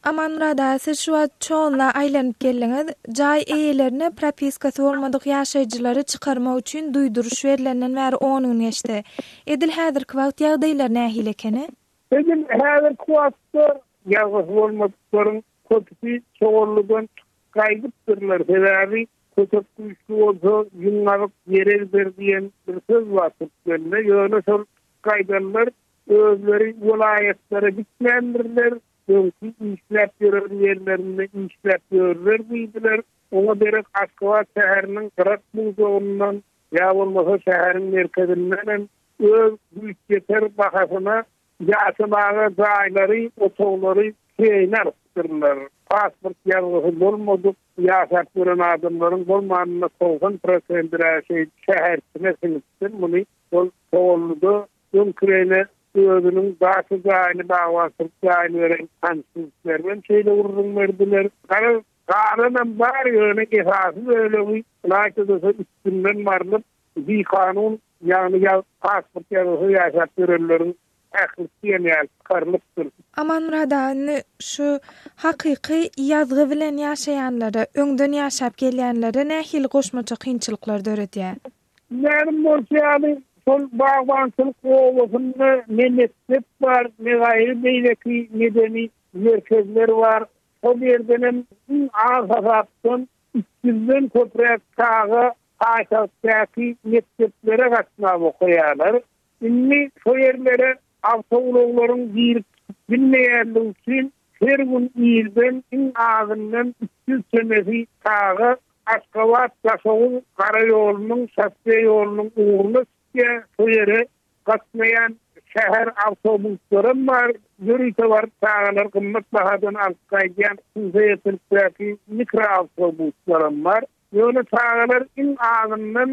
Amanrada siz şu an çoğunla aylanyp geldiňiz. Jay eýelerine propiskasy bolmadyk ýaşaýjylary çykarmak üçin duýduruş berilenden bäri 10 gün geçdi. Edil häzirki wagt ýagdaýlar nähil ekeni? Edil häzirki wagtda ýagdaýlar bolmadyklaryň köpüsi çoğullygyň gaýdypdyrlar. Sebäbi köpüsi güýçli bolsa ýyňaryp ýerer berdiýen bir söz watyp geldi. Ýöne şol gaýdanlar özleri vilayetlere bitmendirler. Çünkü işlep görür yerlerinde işlep görürler miydiler? Ona berek Aşgabat şäheriniň 40 000 zonundan ya bolmasa şäheriň merkezinden öz büyükçeter bahasyna ýaşamaga jaýlary, otoglary keýnärdirler. Pasport ýalgyzy bolmadyk ýaşap gören adamlaryň bolmanyna 90% şäherçine siňipdir. Muny bol togluyda öňkürene özünün daşy jaýyny bagwasyp jaýyny veren kansızlardan şeýle urrun berdiler. Karanam bar ýöne esasy öyle laýtda üstünden marlyp bir kanun ýagny pasport ýaly ýaşap görenleriň ähliýetine karlypdyr. Amanrada şu hakyky ýazgy bilen ýaşaýanlara, öňden ýaşap gelýänlere nähili goşmaça kynçylyklar döretýär. Näme bolsa sol bagwançylyk owasyny menetip bar, megaýry beýleki medeni merkezler var. O ýerden azapdan üstünden köprek tağı aşağıdaki mekteplere gatnap okuýarlar. Inni şu ýerlere awtogularyň girip bilmeýänligi üçin her gün ýerden ağzından 300 senesi tağı Aşgabat Gaşoğul Karaýolunyň Şäspe ýolunyň uğruna şu ýere gatnaýan şäher awtobuslary var. Ýürüýte bar tağlar gymmat bahadan alçaýan süýetlikdäki mikro awtobuslar var. Ýöne tağlar in ağzından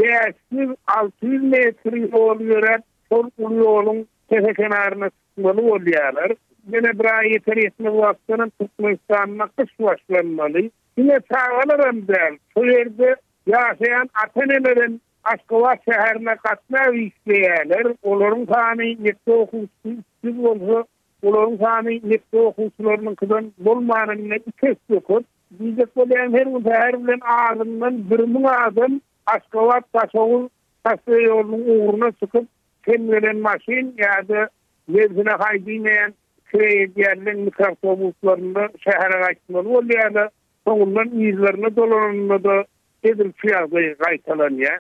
500-600 metr ýol ýörer. Sol ýoluň tepe kenaryna çykmaly bolýarlar. Mene bir aý ýeterýetme wagtynyň Türkmenistanyna kış başlanmaly. Yine tağlar hem şu ýerde ýaşaýan ata-enelerin Aşgabat şäherine gatnap işleýärler. Olaryň sany netde okuwçy bolsa, olaryň sany netde okuwçylarynyň bolmanyny kesip, bizde bolýan her gün şäher bilen ağzyndan 1000 adam Aşgabat Gaşoğul Şäspe ýolunyň uğruna çykyp, kendilerine maşin ýa-da mezgine haýdynýan kreýerliň mikroawtobuslarynda şähere gaýtmaly bolýarlar. Soňundan ýyzlaryna dolananda da edil fiýagy gaýtalanýar.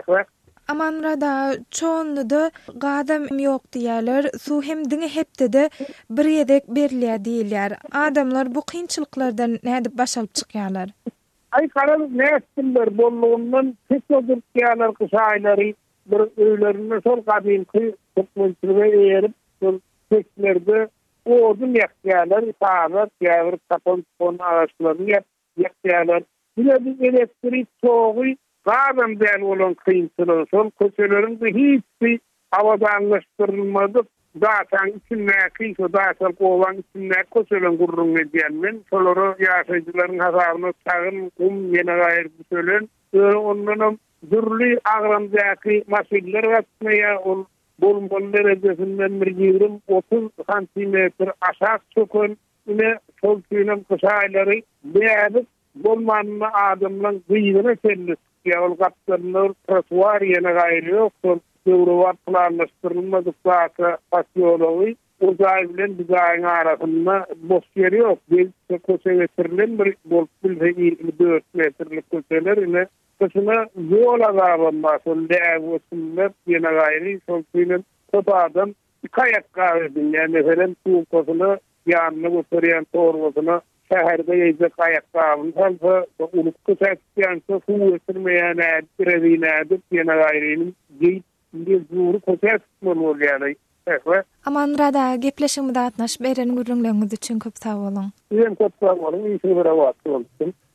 Amanrada çoğunluda gadam ýok diýerler, su hem diňe hepde bir ýedek berilýär diýilýär. Adamlar bu kynçylyklardan nädip başalyp çykýarlar? Karan näsiller bolluğundan teşekkür ýalar kışaýlary bir öýlerine sol gadymky türkmençiligi ýerip, şol teklerde odun ýakýarlar, taýat ýa-da tapon ağaçlaryny ýakýarlar. Bir elektrik togy Gadam ben olan kıyıntıları son köşelerin de hiçbir avadanlaştırılmadı. Zaten içinler kıyıntığı zaten kovan içinler köşelerin gurrun ediyenmen. Soları yaşayıcıların hasabını sağın kum yine gayr köşelerin. Onların zürlü ağramdaki masiller atmaya bolmonlar edesinden bir yığırım 30 santimetre aşağı çökün. Yine sol tüyünün kışayları beğenip bolmanını adamla gıyığına kendisi. Ol kaptanlar trotuar ýene gaýry ýok. Döwre planlaşdyrylmadyk wagtda pasyology uzay bilen bizaýyň arasynda boş ýer ýok. Bir köçe getirilen bir bolup bilse 24 metrlik köçeler ine köçüne ýol azabynda şol däwetler ýene gaýry şol bilen köp adam kayak gaýdy. Meselen suw köçüne ýanyna götürýän torbasyna şäherde ýeýjek aýaklaryn salsa, ulukky çäkýänse suw getirmeýän ädip ýene gaýrynyň giýip zuru köçek bolýar. Amanrada gepleşigimde atnaşyp beren gurrunlaryňyz üçin köp sag bolun. Köp sag bolun, ýa-da bir wagt bolsun.